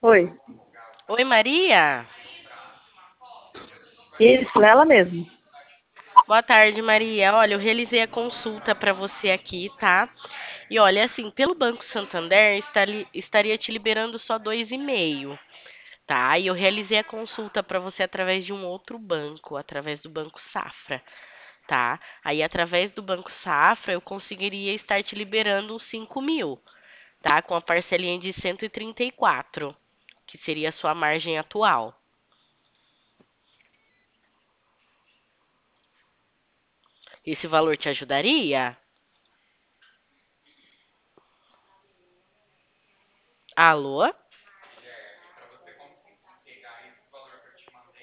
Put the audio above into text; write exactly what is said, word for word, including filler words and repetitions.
Oi, Oi, Maria. isso, ela mesmo. Boa tarde, Maria. Olha, eu realizei a consulta para você aqui, tá? E olha, assim, pelo Banco Santander está li- estaria te liberando só dois e meio, tá? E eu realizei a consulta para você através de um outro banco, através do Banco Safra, tá? Aí, através do Banco Safra, eu conseguiria estar te liberando uns cinco mil, tá? Com a parcelinha de cento e trinta e quatro, que seria a sua margem atual. Esse valor te ajudaria? Alô?